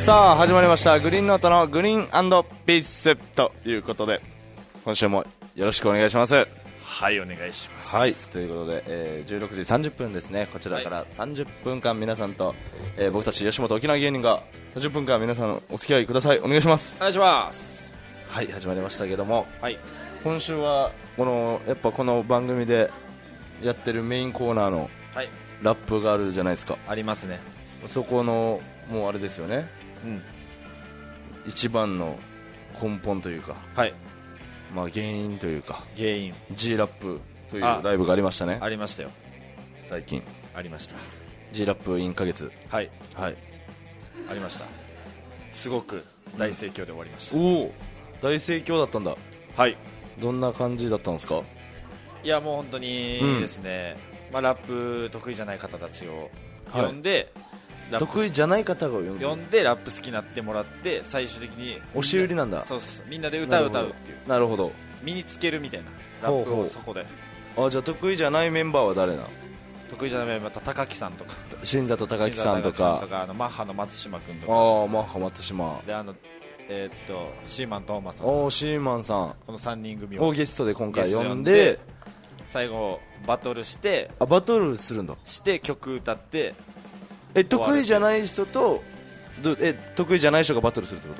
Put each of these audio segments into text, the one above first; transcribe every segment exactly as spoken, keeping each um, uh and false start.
さあ始まりましたグリーンノートのグリーン&ピースということで今週もよろしくお願いします。 はい、お願いします。 はい、ということで、えー、じゅうろくじさんじゅっぷんですね。こちらからさんじゅっぷんかん皆さんと、えー、僕たち吉本沖縄芸人がさんじゅっぷんかん皆さんお付き合いください。お願いします。 お願いします。 はい、始まりましたけども、 はい、 今週はこのやっぱこの番組でやってるメインコーナーのラップがあるじゃないですか。 ありますね。 そこのもうあれですよね、うん、一番の根本というか、はい、まあ、原因というか原因 G ラップというライブがありましたね。 ありましたよ、 最近ありました。 G ラップインかげつ、はい、はい、 ありました。すごく大盛況で終わりました、 うん、おお、大盛況だったんだ。はい、どんな感じだったんですか？ いやもう本当にですね、うん、まあ、ラップ得意じゃない方たちを呼んで、はい、 得意じゃない方が呼んで呼んでラップ好きになってもらって最終的に押し売りなんだ。 そうそうそう、みんなで歌う歌うっていう。 なるほど、 身につけるみたいなラップをそこで。 あ、じゃあ得意じゃないメンバーは誰なの？ 得意じゃないメンバーは高木さんとか新里高木さんとかとかあのマッハの松島君とか。 ああ、マッハ松島で、あのえー、っとシーマントーマさん、 おーシーマンさん、 このさんにん組をゲストで今回呼んで最後バトルして、 あ、バトルするんだ。 して曲歌って、 え、得意じゃない人とどえ得意じゃない人がバトルするってこと？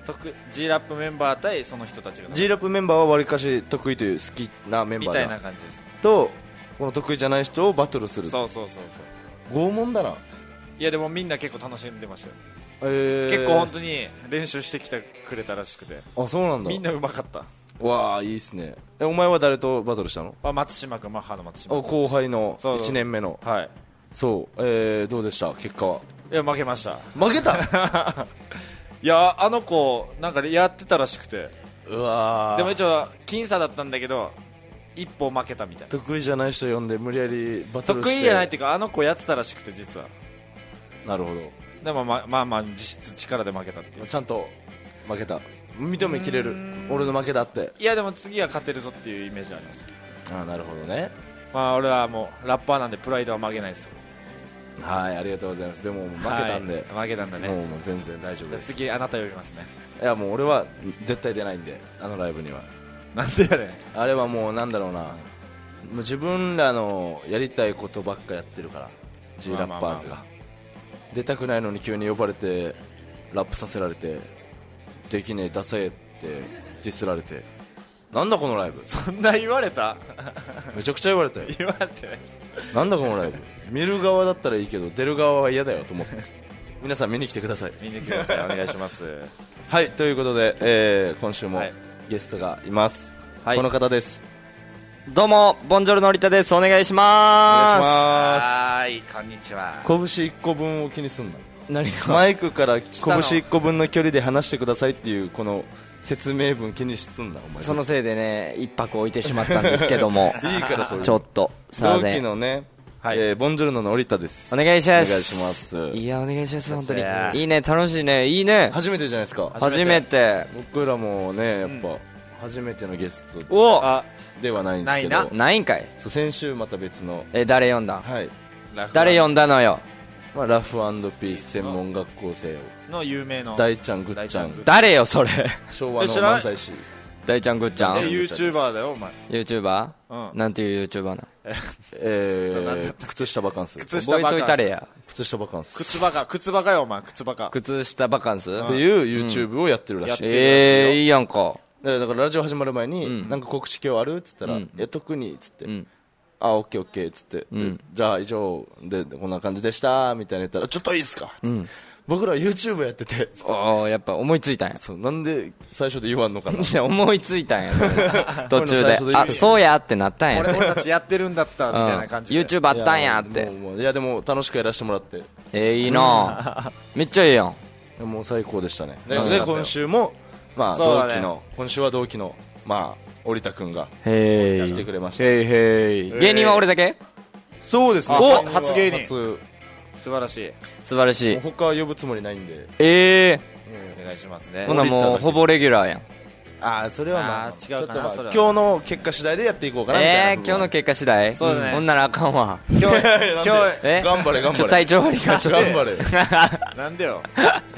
得 G ラップメンバー対その人たちが G ラップメンバーはわりかし得意という好きなメンバーみたいな感じですと、この得意じゃない人をバトルする。 そうそうそうそう、拷問だな。 いやでもみんな結構楽しんでましたよ、 えー、 結構本当に練習してきてくれたらしくて。 あ、そうなんだ。 みんなうまかった。 わあ、いいっすね。え、お前は誰とバトルしたの？ あ、松島君、マッハの松島君、 後輩のいちねんめの。 はい、 そう、えー、どうでした結果は？ いや負けました。 負けたいや、あの子なんかやってたらしくて、 うわー、 でも一応僅差だったんだけど一歩負けたみたいな。 得意じゃない人呼んで無理やりバトルして。 得意じゃないっていうか、あの子やってたらしくて実は。 なるほど。 でもままあまあ実質力で負けたっていう。 ちゃんと負けた、認めきれる、俺の負けだって。 いやでも次は勝てるぞっていうイメージあります。 あ、なるほどね。 まあ俺はもうラッパーなんでプライドは曲げないですよ。 はい、ありがとうございます。でも負けたんで、 はい、負けたんだね。 もうもう全然大丈夫です。 じゃあ次あなた呼びますね。 いやもう俺は絶対出ないんで、あのライブには。 なんでやねん。 あれはもうなんだろうな、もう自分らのやりたいことばっかやってるから、 G ラッパーズが、まあまあまあまあ、出たくないのに急に呼ばれてラップさせられて、できねえダセえってディスられて、なんだこのライブ。 そんな言われた？ めちゃくちゃ言われたよ。 言われてない。 なんだこのライブ。見る側だったらいいけど出る側は嫌だよと思って皆さん見に来てください。 見に来てください。お願いします。 はい、ということで、えー、今週もゲストがいます、はい、この方です。 どうも、ボンジョルノリタです。お願いします。 お願いします。 はい、こんにちは。 拳いっこぶんを気にすんな。 何が？ マイクから拳いっこぶんの距離で話してくださいっていうこの説明文気にすんなお前。 そのせいでね、一泊置いてしまったんですけどもいいからそれちょっと同期のね、はい、えー、ボンジョルノのノリタです。 お願いします。 お願いします。 いや、お願いします。本当にいいね、楽しいね、いいね。 初めてじゃないですか。 初めて。 僕らもね、やっぱ、うん、初めてのゲストおではないんですけど。 ないんかい。 そう、先週また別の。 え、誰呼んだ？ はい、 誰呼んだのよ。 まあ、ラフ&ピース専門学校生の有名の大ちゃんぐっちゃん。 誰よそれ。 昭和の漫才師大ちゃんぐっちゃん。 え、YouTuber だよお前。 YouTuber？ うん、 なんていう YouTuber な。 えー、靴下バカンス。 靴下バカンス。 覚えといたれや。 靴下バカンス。 靴バカ、靴バカよお前。靴バカ。 靴下バカンスっていう YouTube をやってるらしい。 うん、えー、いいやんか。 だからラジオ始まる前に、うん、なんか告知今日あるっつったら、うん、いや特にっつって、うん、あ、オッケーオッケーっつって、うん、じゃあ以上でこんな感じでしたみたいな言ったら、ちょっといいっすかっつって、うん、僕ら YouTube やってて、 ああ、やっぱ思いついたんや。 そう、なんで最初で言わんのかな。いや、思いついたんや、ね、途中であ、そうやってなったんや。 俺たちやってるんだったみたいな感じで、 うん、YouTube あったんやって。 いや、もういやでも楽しくやらせてもらって、 えー、いいなめっちゃいいやん。 もう最高でしたね。で、で今週もまあ、同期の、今週は同期のまあ織田くんが来てくれました。 へいへい。芸人は俺だけ？ そうですね。 お、初芸人。 初。 素晴らしい。 素晴らしい。 他は呼ぶつもりないんで。 ええー、お願いしますね。 ほなもうほぼレギュラーやん。 ああ、それはまあ違うかな、まあ、 今日の結果次第でやっていこうかなみたいな。 えー、今日の結果次第。 そうだね。 ほんならあかんわ。 今日今日え頑張れ頑張れ。 体調悪いからちょっと頑張れ。 なんでよ。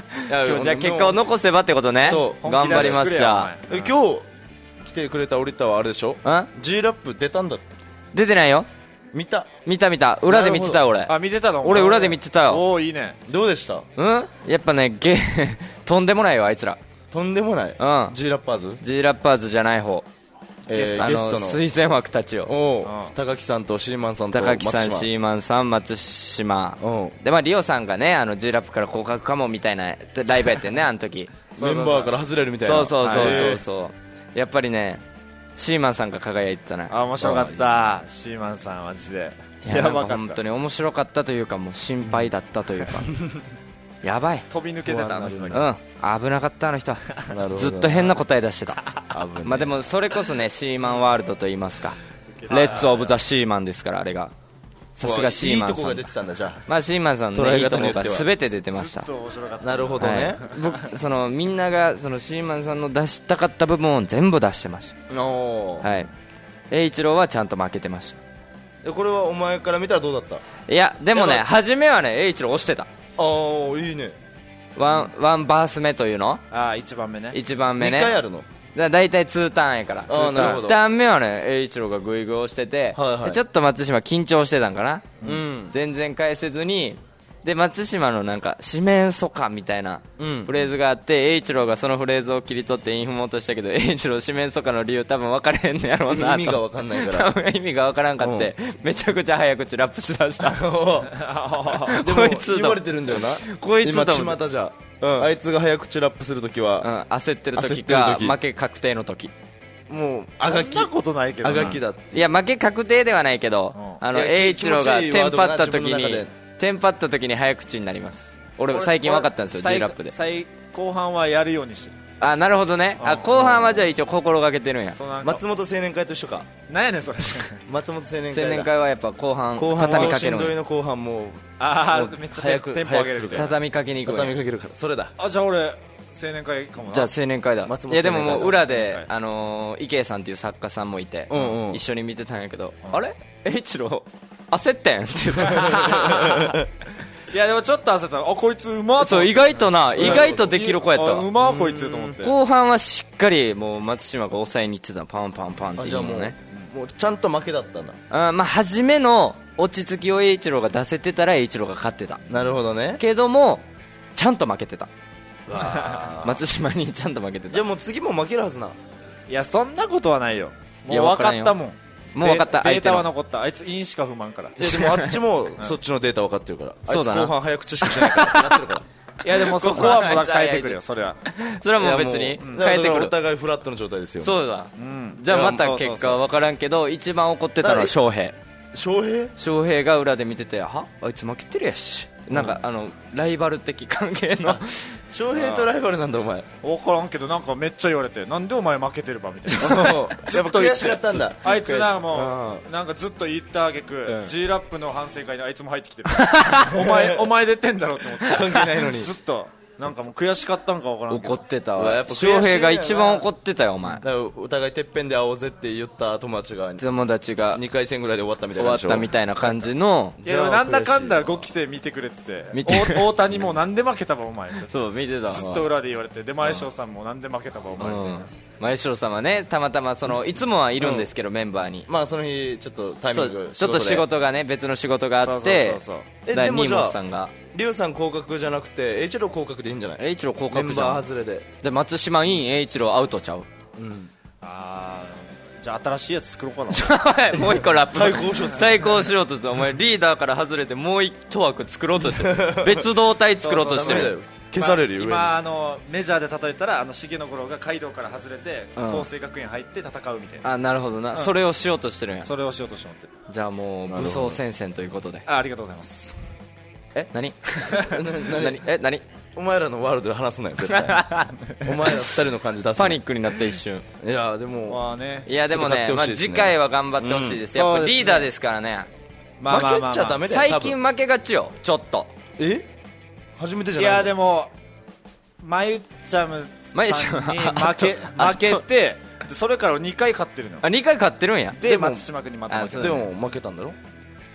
や今日じゃあ結果を残せばってことね。 そう頑張ります。じゃえ今日来てくれたオリタはあれでしょ。 あん G ラップ出たんだって。 出てないよ。 見た。 見た見た。裏で見てたよ俺。 あ、見てたの。 俺裏で見てたよ。 おお、いいね。 どうでした。 うんやっぱねゲとんでもないよあいつら。 とんでもない。 うん G ラッパーズ G ラッパーズじゃない方、 えーあのゲストの推薦枠たちを。 おうんう高木さんとシーマンさんと高木さん、 松島シーマンさん、松島うんで、まあ、リオさんがねあの G ラップから降格かもみたいなライブやってんねあの時メンバーから外れるみたいな。 そうそうそうへーそうそうやっぱりねシーマンさんが輝いてたな。 あ、面白かったシーマンさんマジでいやなんかばかった。 本当に面白かったというかもう心配だったというかやばい。 飛び抜けてたあの人に。 うん危なかったあの人はなるほどずっと変な答え出してた危ねえまあでもそれこそねシーマンワールドと言いますかレッツオブザシーマンですからあれがさすがシーマンさんいいとこが出てたんだじゃまあシーマンさんの、 捉えね、いいとこが方によっては全て出てました。 ずっと面白かった。 あ。なるほどね。 はい、僕そのみんながそのシーマンさんの出したかった部分を全部出してましおーた。はい。栄一郎はちゃんと負けてましでこれはお前から見たらどうだった。 た。いやでもねやばい初めはね栄一郎押してた。 ああいいね。 ワンワンバース目というのあ、一番目ね。 一番目にね。 かいあるの。 だだいたいにターンやから。 あーなるほどいちターン目はね栄一郎がグイグイ押してて、 はいはいでちょっと松島緊張してたんかな。 うん全然返せずにで松島のなんか四面楚歌みたいなうんフレーズがあって栄一郎がそのフレーズを切り取ってインフモとしたけど栄一郎四面楚歌の理由多分分かれへんのやろうなと意味が分かんないから多分意味が分からんかってめちゃくちゃ早口ラップしだしたでもこいつ言われてるんだよな。 こいつと今巷じゃ、 うんあいつが早口ラップするときうは、 ん、焦ってる時焦ってるか時負け確定の時もうあがきそんなことないけどな。 あがきだって。 いや負け確定ではないけど、 うんあのいや栄一郎が気持ちいいテンパった時ワードが自分の中にでテンパった時に早口になります俺最近分かったんですよ G ラップで。 最後半はやるようにしてる。 あなるほどね。あ後半はじゃあ一応心がけてるんや。 そうなんか松本青年会と一緒か。 なんやねんそれ。 松本青年会だ青年会はやっぱ後半後半は畳みかけるんやしんどいの後半もうあもうあ、めっちゃ早くテンポ上げるみたいな。 畳みかけに行くんや畳みかけるからそれだ。 あ、じゃあ俺青年会かもな。 じゃあ青年会だ。 松本いやでももう裏青年会であのー池江さんっていう作家さんもいて、 うんうん一緒に見てたんやけど、あれ栄一郎焦ってんって言っていやでもちょっと焦った。あ、こいつうまっとそう意外とな意外とできる子やったあうわ。 まっこいつと思って。 後半はしっかりもう松島が抑えに行ってたのパンパンパンってあじゃあもういうのね。 もうちゃんと負けだったんだ。 あまあ初めの落ち着きを栄一郎が出せてたら栄一郎が勝ってたなるほどね。 けどもちゃんと負けてた。 わー松島にちゃんと負けてた。 じゃあもう次も負けるはずな。 いやそんなことはないよ。もいうや分かったもん。 もう分かったデデータは相手の残った。あいつ因しか不満から。 いやでもあっちもそっちのデータ分かってるから。あいつそうだな後半早口しかしないからってなってるから。 いやでもそこはもう変えてくれよそれは。 それはもう別にいやもう変えてくる。 だからお互いフラットの状態ですよ。 そうだ。 うんじゃあまたいや結果は分からんけど一番怒ってたのは翔平。 翔平翔平が裏で見ててはあいつ負けてるやしなんかあのライバル的関係の翔平とライバルなんだお前。 分からんけどなんかめっちゃ言われてなんでお前負けてるばみたいな。 やっぱ悔しかったんだ。 あいつな悔もしうなんかずっと言ったあげく、 うん G ラップの反省会にあいつも入ってきてる。お前お前出てんだろって思って関係ないのに。 ずっとなんかもう悔しかったんか分からんけど。 怒ってたうわやっぱ悔しい翔平が一番怒ってたよお前。 だからお互いてっぺんで会おうぜって言った友達が友達がにかい戦ぐらいで終わったみたい終わっなでしょ。 たみたいな感じのいやでもなんだかんだごきせい見てくれてて見てお大谷もなんで負けたばお前ってそう見てたわずっと裏で言われてで前翔さんもなんで負けたばお前みたいな。 うん前城さんはねたまたまそのいつもはいるんですけどメンバーにまあその日ちょっとタイミングそうちょっと仕事がね別の仕事があってそうそうそうそうえだから新でもじゃあ本さんがリオさん降格じゃなくて栄一郎降格でいいんじゃない。 栄一郎降メンバ格じゃんー外れで。 で松島イン栄一郎アウトちゃううんあーじゃあ新しいやつ作ろうかな。 もう一個ラップ対抗しようと対抗しようとするお前リーダーから外れてもう一枠作ろうとしてる別動隊作ろうとしてダメだよる。 消されるよ上に。 今あのメジャーで例えたらあの重野五郎が街道から外れてうん厚生学園入って戦うみたいな、 あなるほどな、それをしようとしてるんや。 それをしようとして思ってる。 じゃあもう武装戦線ということであありがとうございます。 え何何何え何お前らのワールドで話すなよ絶対。お前ら二人の感じ出すな。 パニックになった一瞬。 いやでもまあねいやでもちょっと勝ってねまあ、 ほしいですね次回は頑張ってほしいです、 うんやっぱそうですねリーダーですからね。 まあまあまあまあ負けちゃダメだよ最近負けがちよちょっと。 え初めてじゃいないの。 やでもマユチャムマユチャムさんに負けあ負けてでそれからにかい勝ってるのあにかい勝ってるんや。 で松島君にまた負けてあそうでも負けたんだろ。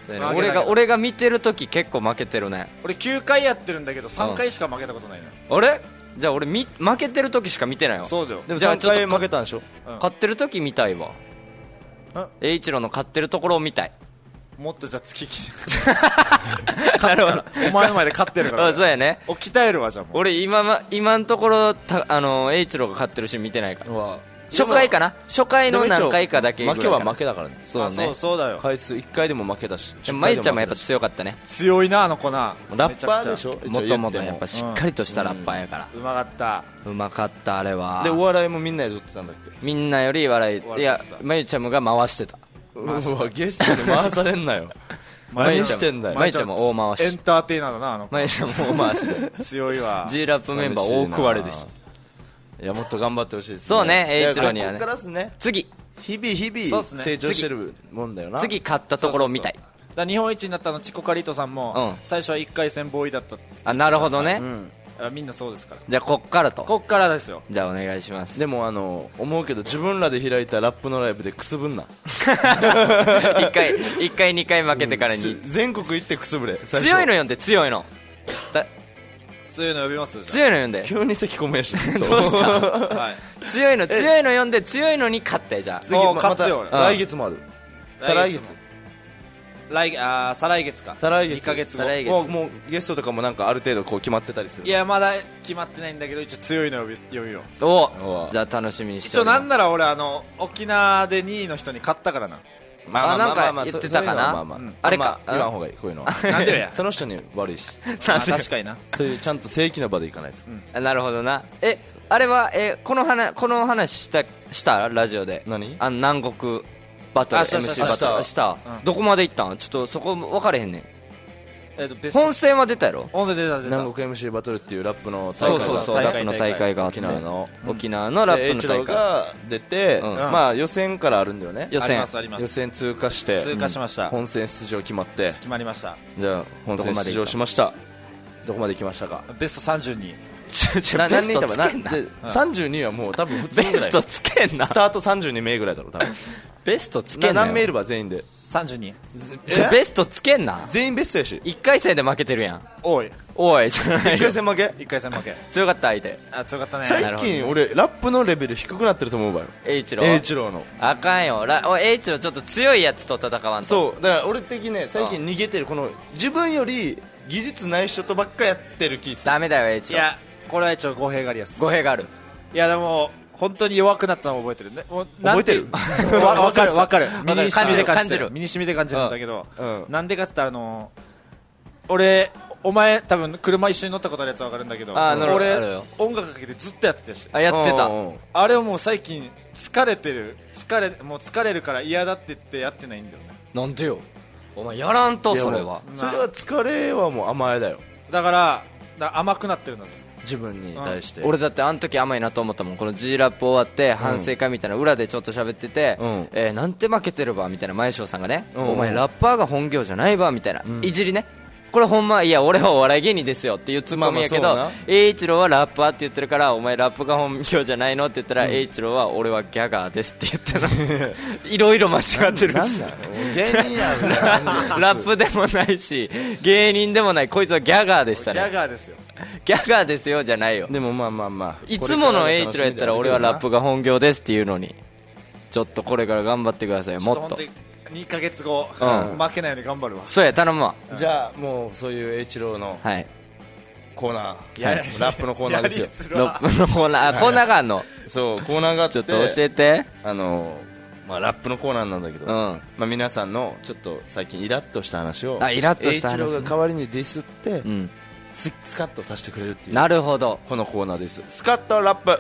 そうやね俺が俺が見てるとき結構負けてるね。 俺きゅうかいやってるんだけどさんかいしか負けたことないのよ。 あれじゃあ俺み負けてるときしか見てないよ。 そうだよ。 でもじゃあさんかい負けたんでしょ。 勝ってるとき見たいわ。栄一郎の勝ってるところを見たい。 もっとじゃあ月来てなるほど。 お前の前で勝ってるから、 あそうやね。 お鍛えるわじゃあもう。 俺今ま今のところたあの栄一郎が勝ってるシーン見てないから。 うわ初回かな初回の何回かだけぐらい負けはかな負けだからね。 そうね。 あそうそうだよ。 回数いっかいでも負けたし、 でもまゆちゃんもやっぱし強かったね。 強いなあの子な。 ラッパーでしょ。 もともとやっぱししっかりとしたラッパーやから、 うまかった。 うまかったあれは。 でお笑いもみんなで撮ってたんだっけ。 みんなより笑いいやまゆちゃんが回してた。 うわゲストに回されんなよ。何してんだよ。 まゆちゃんも大回し。 エンターテイナーだなあの子。 まゆちゃんも大回しで強いわ。 G ラップメンバー大食われでし。 いやもっと頑張ってほしいですね。 そうね栄一郎にはねここからですね。 次日々日々 そうっすね成長してるもんだよな。 次勝ったところを見たい。 だから日本一になったのチコカリートさんも、 うん最初はいっかい戦ボーイだったって。 あなるほどね、 うんあみんなそうですから。 じゃあこっからと。 こっからですよ。 じゃあお願いします。 でもあの思うけど自分らで開いたラップのライブでくすぶんな。 一回一回二回負けてからに、 全国行ってくすぶれ。最初強いの読んで強いのだ強いの呼びます強いの読んで急に咳込むやし。 どうしたはい。 強いの強いの読んで強いのに勝ってじゃあ次もうま勝つよまた来月もある。再来月も来あー再来月か。 再来月いっかげつご。 再来月もうもうゲストとかもなんかある程度こう決まってたりする。 いやまだ決まってないんだけど一応強いの呼び呼びよう。 おおじゃあ楽しみにして一応おりますなんなら俺あの沖縄でにいの人に勝ったからな。 まあなんか言ってたかなそういうのはまあまあうんあれかまあ言わん方がいいこういうのは。 なんでよや。 その人に悪いし。 あ確かにな。 そういうちゃんと正規な場で行かないと。 あなるほどな。えあれはえこの話この話したしたラジオで何あの南国バトルあしたしたエムシー バトルししたた、 うんどこまで行ったんちょっとそこ分かれへんねん。 えっとベスト本戦は出たやろ。 音声出た出た。 南国 エムシー バトルっていうラップの大会がそうそうそう大会ラップの大会があって沖縄の沖縄のラッでプの大会一郎が出て、 うんまあ予選からあるんだよね。 予選ありますあります。 予選通過して通過しました。 本戦出場決まって、 決まりました。 じゃあ本戦出場しました。どこまで行きましたか。 ベストさんじゅうに。 ちょちょなベスト何人いたかつけんななでさんじゅうにはもう多分普通ぐらい。 ベストつけんなスタートさんじゅうに名ぐらいだろう多分。 ベストつけなよなん何名いれば全員で。 さんじゅうに。 ちょベストつけんな。 全員ベストやし。 いっかい戦で負けてるやん。 おい。 おいじゃない一よ回戦負け。 いっかい戦負け。 強かった相手あ強かったね。 なる最ほどね近俺ラップのレベル低くなってると思うわよ。 栄一郎栄一郎の。 あかんよらお栄一郎ちょっと強いやつと戦わんと。 そうだから俺的ね最近逃げてるこの自分より技術ない人とばっかやってる気する。 ダメだよ栄一郎。 いやこれは一応語弊がありやす。 語弊がある。 いやでも本当に弱くなったのを覚えてるね。もう覚えてるなんてわわかるわかる。身に染みて感じてる。 感じる身に染みて感じるんだけど、 うんなんでかって言ったらあの俺お前多分車一緒に乗ったことあるやつはわかるんだけど、 あ乗る俺あるよ音楽かけてずっとやってたし。 あやってた。 うんうんあれをもう最近疲れてる疲れもう疲れるから嫌だって言ってやってないんだよね。 なんでよお前やらんとそれは。 それは疲れはもう甘えだよだからだから甘くなってるんだぞ。 自分に対して。 俺だってあの時甘いなと思ったもん。この G ラップ終わって反省会みたいな裏でちょっと喋ってて、 うんえーなんて負けてるばみたいな前翔さんがね、 うんお前ラッパーが本業じゃないばみたいな、 んいじりね。これほんまいや俺はお笑い芸人ですよっていうツッコミやけどまあまあそうな栄一郎はラッパーって言ってるからお前ラップが本業じゃないのって言ったら栄一郎は俺はギャガーですって言ってるのいろいろ間違ってるしなんだ芸人やみたいな感じラップでもないし芸人でもないこいつはギャガーでしたギャね。 ガーですよ。 ギャガーですよじゃないよ。 でもまあまあまあいつもの栄一郎やったら俺はラップが本業ですっていうのにちょっとこれから頑張ってください。もっと本当ににかげつご、 うん負けないように頑張るわ。 そうや頼むわ。 じゃあもうそういう栄一郎のはいコーナー、 いやはいラップのコーナーですよ。 やりづロらップのコーナーあコーナーがあんのそうコーナーがあってちょっと教えて。 あのまあラップのコーナーなんだけど、 うんまあ皆さんのちょっと最近イラッとした話をあイラッとした話ね栄一郎が代わりにディスって、 うんススカッとさせてくれるっていうなるほど。 このコーナーです。スカッとラップ。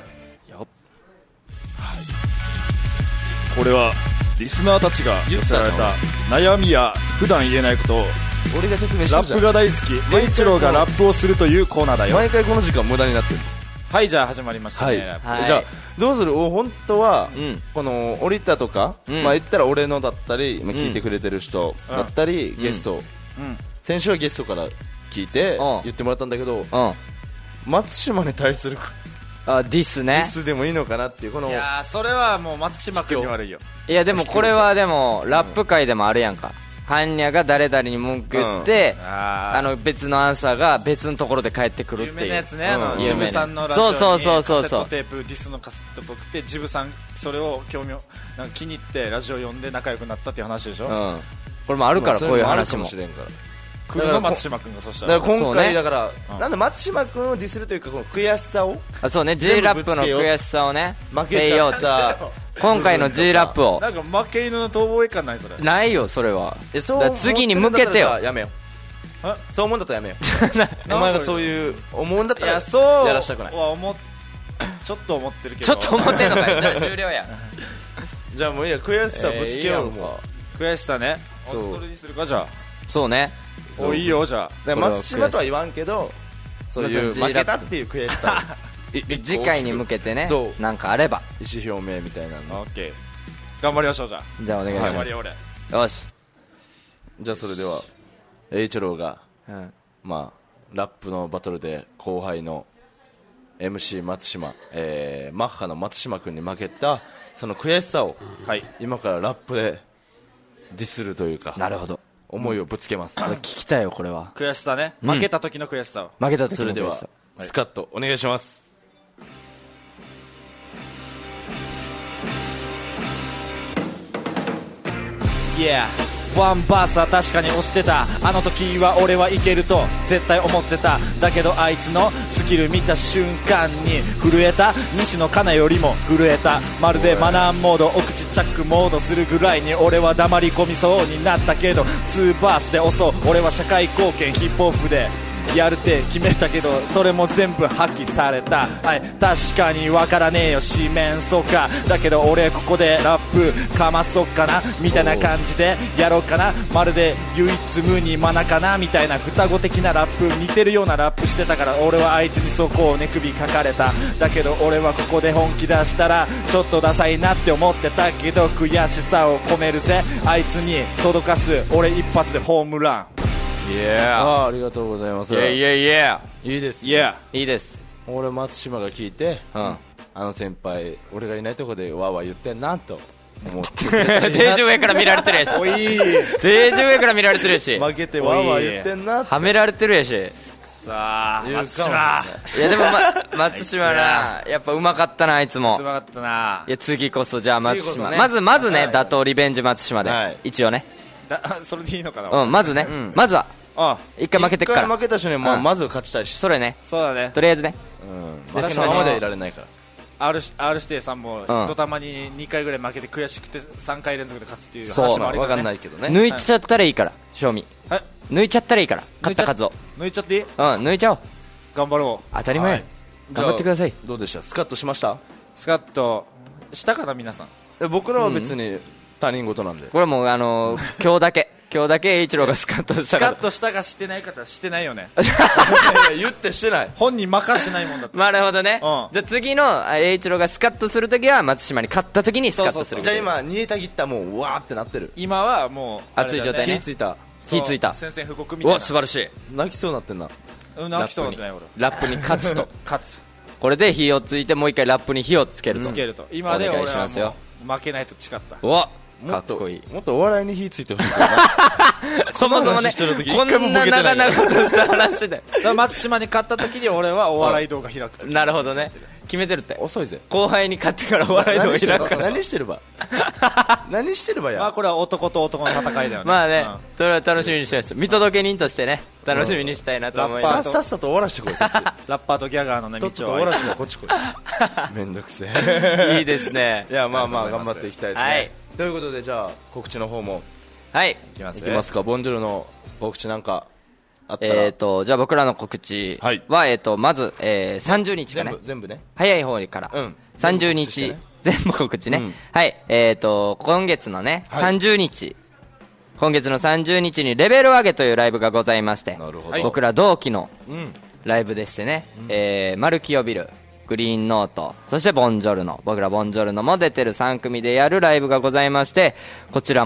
これはリスナーたちが寄せられた悩みや普段言えないことを俺が説明してラるじゃん。 ップが大好き栄一郎がラップをするというコーナーだよ。 毎回この時間無駄になってる。 はいじゃあ始まりましたはい、 ね。 はいじゃあどうするお本当は、 うんこの降りたとか、 うんまあ言ったら俺のだったり、まあ、聞いてくれてる人だったり、ゲスト、 うん先週はゲストから聞いてうん言ってもらったんだけど、 うん松島に対するあディスデねィスでもいいのかなっていうこのいやーそれはもう松島君に悪いよ。 いやでもこれはでもラップ界でもあるやんか。 ハンニャが誰々に文句言って、 うん、ああの別のアンサーが別のところで返ってくるっていう有名なやつね、あのうん、 ジブさんのラジオにそうそうそうそうカセットテープディスのカセットっぽくてジブさんそれを興味をなんか気に入ってラジオ読んで仲良くなったっていう話でしょ、 うん、これもあるからこういう話もそういうのもあるかもしれんから来るの松島君がそしたらだから今回そうねだから、 うんなんで松島君をディスるというかこの悔しさをあそうね J ラップの悔しさをね負けちゃった今回の J ラップをなんか負け犬の逃亡感ないそれないよそれはえそうだから次に向けてよ思ってるんだったらやめよえうそう思うんだったらやめようお前がそういう思うんだったらいやそうやらしたくないは思っちょっと思ってるけどちょっと思ってんのかよじゃあ終了やじゃあもういいや悔しさぶつけよう、 えーいいやんか悔しさねそうそれにするかじゃあそうねおいいよじゃあだから松島とは言わんけどそういうまあ負けたっていう悔しさをい次回に向けてねそうなんかあれば意思表明みたいなのオッケー頑張りましょうじゃあじゃあお願いします頑張りよ俺よし、 じゃあそれでは栄一郎がうん、 まあラップのバトルで後輩の エムシー 松島、えーマッハの松島君に負けたその悔しさをはい今からラップでディスるというかなるほど思いをぶつけます、 聞きたいよこれは悔しさねうん負けた時の悔しさを負けた時それではの悔しさスカッとお願いします。 いやワンバースは確かに押してたあの時は俺はいけると絶対思ってただけどあいつのスキル見た瞬間に震えた西野カナよりも震えたまるでマナーモードお口チャックモードするぐらいに俺は黙り込みそうになったけどツーバースで押そう俺は社会貢献ヒップホップでやるって決めたけどそれも全部破棄された、はい、確かに分からねえよ四面楚歌だけど俺ここでラップかまそっかなみたいな感じでやろうかなまるで唯一無二マナかなみたいな双子的なラップ似てるようなラップしてたから俺はあいつにそこをね首かかれただけど俺はここで本気出したらちょっとダサいなって思ってたけど悔しさを込めるぜあいつに届かす俺一発でホームランイエーああありがとうございます。 イエーイエーイエいいですね。 イエーいいです俺松島が聞いて、 うんあの先輩俺がいないとこでわーわー言ってんなと思ってデージ上から見られてるやしおいデージ上から見られてるやし負けてわーわー言ってんなってはめられてるやしさあ言うかも松島いやでも、ま、松島なやっぱうまかったなあいつもつまかったないや次こそじゃあ松島、 次こそねまずまずね、 はい打倒リベンジ松島で、 はい一応ねだそれでいいのかなうんまずね、 んまずはあ一回負けてっか一回ら負けた人には、まあうんまず勝ちたいし、 それねそうだねとりあえずねうん、負けのままではいられないから R, R 指定さんもうんひとたまににかいぐらい負けて悔しくてさんかい連続で勝つっていうそう話もある分かんなからねいけどね抜いちゃったらいいから賞味え抜いちゃったらいいから勝った数を抜いちゃっていいうん抜いちゃおう頑張ろう当たり前、 はい頑張ってくださいじゃあどうでしたスカッとしましたスカッとしたかな皆さんえ僕らは別に他人事なんで、 これもうあのー、今日だけ今日だけ栄一郎がスカッとしたからスカッとしたかしてない方はしてないよねいや言ってしてない本人任してないもんだってなるほどね、 うんじゃあ次のあ栄一郎がスカッとするときは松島に勝ったときにスカッとするそうじゃあ今煮えたぎったもううわーってなってる今はもう熱い状態ね火ついた火ついた宣戦布告みたいなお素晴らしい泣きそうになってんなうん泣きそうなんてない俺ラップに勝つと勝つこれで火をついてもう一回ラップに火をつけると、 つけると今でお願い俺はしますよもう負けないと誓ったおかもとっこいいもっとお笑いに火ついてほしいなそもそもね話してる時こん一回もボなケてない長々とした話でだから松島に勝った時に俺はお笑い動画開くとなるほどね決めてるって遅いぜ後輩に勝ってからお笑い動画開くから何してれば何してればやまあこれは男と男の戦いだよねまあね、 うんそれは楽しみにしたいです見届け人としてね楽しみにしたいなと思いラッパーますささっさと終わらしてこいそっちラッパーとギャガーのねとっと道をと終わらしてこっち来いめんどくせえいいですねいやまあまあ頑張っていきたいですね、 はいということでじゃあ告知の方もはいいきますいきますかボンジュルの告知なんかあったら、 えーとじゃあ僕らの告知は、 はいえーとまず、えー、さんじゅうにちか全ね部全部ね早い方から、 うんさんじゅうにち全部告知してね全部告知ね、 うんはいえーと今月のね、 はいさんじゅうにち今月のさんじゅうにちにレベル上げというライブがございましてなるほど僕ら同期のうんライブでしてね、えー、マルキオビルグリーンノートそしてボンジョルノ僕らボンジョルノも出てるさん組でやるライブがございましてこちらも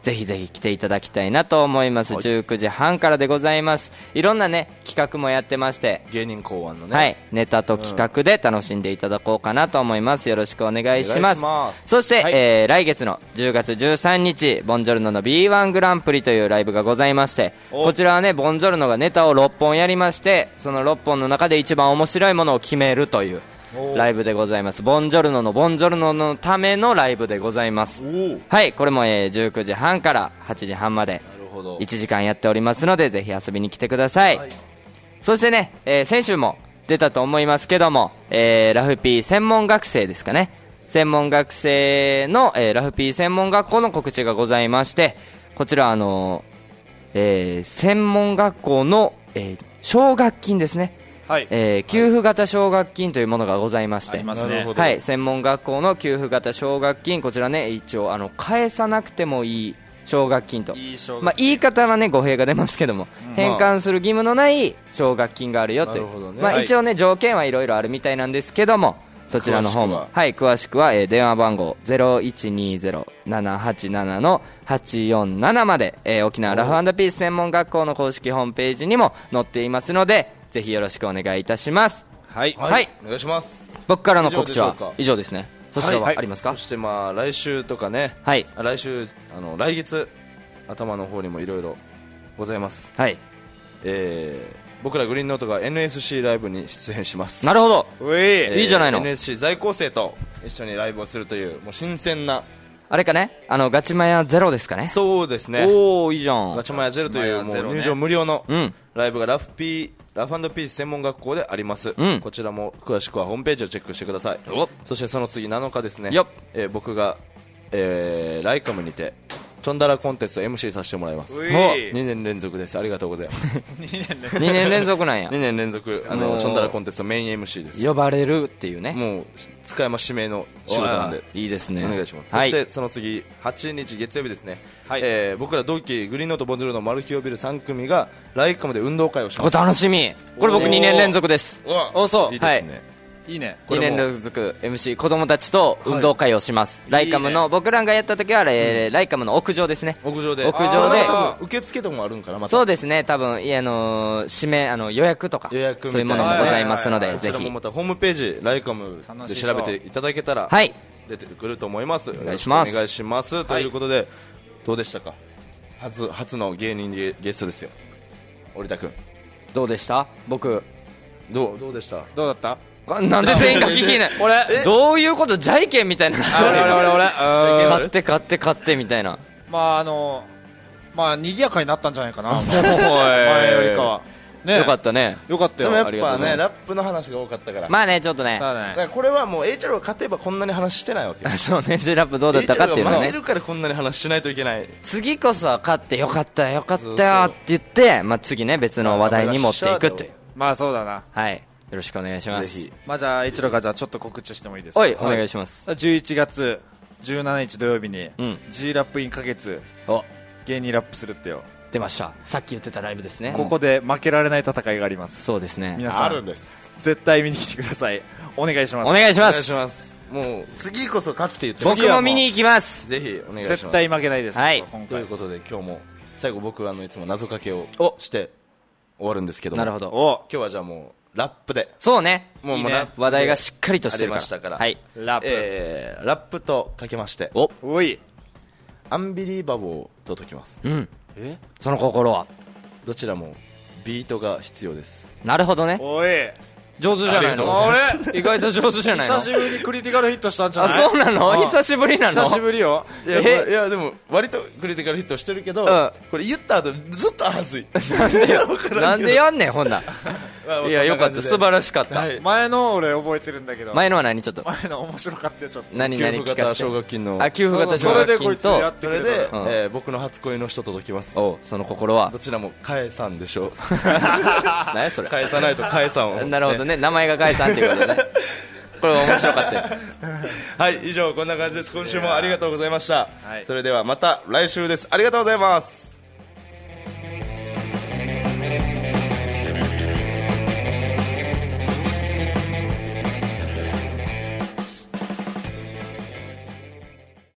ぜひぜひ来ていただきたいなと思います、はい、じゅうくじはんからでございます。いろんなね企画もやってまして、 芸人考案のね、 はい、ネタと企画で楽しんでいただこうかなと思います。よろしくお願いします。ますそして、はい、えー、来月のじゅうがつじゅうさんにちボンジョルノの ビーワン グランプリというライブがございまして、こちらはねボンジョルノがネタをろっぽんやりまして、そのろっぽんの中で一番面白いものを決めるというライブでございます。ボンジョルノのボンジョルノのためのライブでございます。はい、これも、えー、じゅうくじはんからはちじはんまでいちじかんやっておりますので、ぜひ遊びに来てください、はい、そしてね、えー、先週も出たと思いますけども、えー、ラフピー専門学生ですかね、専門学生の、えー、ラフピー専門学校の告知がございまして、こちらあのーえー、専門学校の、えー、奨学金ですね、はい、えー、給付型奨学金というものがございまして、はい、はい、専門学校の給付型奨学金、こちらね一応あの返さなくてもいい奨学金と、いい奨学金、まあ、言い方はね語弊が出ますけども、うん、返還する義務のない奨学金があるよという、ね、まあ、一応ね条件はいろいろあるみたいなんですけども、そちらの方も詳しくは、はい、詳しくは、えー、電話番号 ゼロいちにゼロ ななはちなな のはちよんななまで、えー、沖縄ラフ&ピース専門学校の公式ホームページにも載っていますので、ぜひよろしくお願いいたします。 はい、はい、お願いします。 僕からの告知は以上ですね。そちらはありますか？ はい、そしてまあ来週とかね、はい、来週あの来月頭の方にもいろいろございます。はい、えー、僕らグリーンノートが エヌエスシー ライブに出演します。 なるほど、 うえー、 いいじゃないの。 エヌエスシー 在校生と一緒にライブをするというもう新鮮なあれかね、あのガチマヤゼロですかね。 そうですね。 おー、いいじゃん。 ガチマヤゼロというもう入場無料のライブがラフピーラフ&ピース専門学校であります、うん、こちらも詳しくはホームページをチェックしてください。そしてその次なのかですね、えー、僕が、えー、ライカムにてチョンダラコンテスト エムシー させてもらいます。にねん連続です。ありがとうございますにねん連続なんや。 にねん連続あのチョンダラコンテストメイン エムシー です。 呼ばれるっていうね、 もう使いま指名の仕事なんでいいですね、 お願いします、はい、そしてその次はちにち月曜日ですね、はい、えー、僕ら同期グリーンノートボンジョルのマルキオビルさん組がライカムで運動会をします。 お楽しみ。これ僕にねん連続です。 おそう、 いいですね、はい、 いいね。 にねん連続 エムシー 子供たちと運動会をします、はい、ライカムのいい、ね、僕らがやった時は、えー、ライカムの屋上ですね。 屋上で屋上で受付とかもあるんかな、また。 そうですね、多分いや、あのー、指名あの予約とか予約そういうものもございますので、ぜひこちらもまたホームページライカムで調べていただけたら、はい、出てくると思います。 お願いします。 お願いします、はい、ということでどうでしたか。初初の芸人ゲゲストですよ、織田君。 どうでした？僕どうどうでした？ どうだった？ なんで全員が聞きない俺どういうこと？じゃいけんみたいな。 俺俺俺俺買って買って買ってみたいな。 まああのまあ賑やかになったんじゃないかな前よりかはね。 よかったね。 よかったよ。 でもやっぱねラップの話が多かったから、 まあねちょっとね、 だからこれはもう エイチアール が勝てばこんなに話してないわけ。 そうね、J ラップどうだったかっていうのね。 エイチアール が負けるからこんなに話しないといけない。 次こそは勝ってよかったよかったよって言って、まあ次ね別の話題に持っていくっていう。 まあそうだな。 はい、よろしくお願いします。ぜひ。 まあじゃあ一郎がじゃあちょっと告知してもいいですか。 はい、お願いします。 じゅういちがつじゅうしちにち土曜日に G ラップイン花月芸人ラップするってよ。 出ました。さっき言ってたライブですね。 ここで負けられない戦いがあります。 そうですね。 皆さんあるんです。絶対見に来てください。お願いします。 お願いします。 お願いします。もう次こそ勝つって言って僕も見に行きます。 ぜひお願いします。 絶対負けないです。 はい。 ということで今日も最後僕はあのいつも謎かけをして終わるんですけども。 なるほど。 今日はじゃあもうラップで。 そうね。 もういいね、話題がしっかりとしてるから。ありましたから。 はい。 ラップ。えー、ラップとかけまして。 お。 おい。 アンビリーバボーと解きます。 うん。え？その心は。 どちらもビートが必要です。 なるほどね。 おい。 上手じゃないの？あれ意外と上手じゃないの？ 久しぶりにクリティカルヒットしたんじゃない？ あ、そうなの？久しぶりなの？ 久しぶりよ。 いや、いやでも割とクリティカルヒットしてるけど、うん、これ言った後ずっとはずい。 なんでよなんでやんねんほんな。いやよかった素晴らしかった、はい、 前の俺覚えてるんだけど。 前のは何ちょっと前の面白かったよちょっと。 何何聞かせて。給付型奨学金の。 あ給付型奨学金と。それでこいつやってくれた。それで、うん、えー、僕の初恋の人と解きます。 おその心は。 どちらも返さんでしょう。 何それ。 返さないと返さんを、ね。 なるほどね名前が返さんっていうことね。これ面白かったよ。 はい以上こんな感じです。今週もありがとうございました。はい、それではまた来週です。ありがとうございます。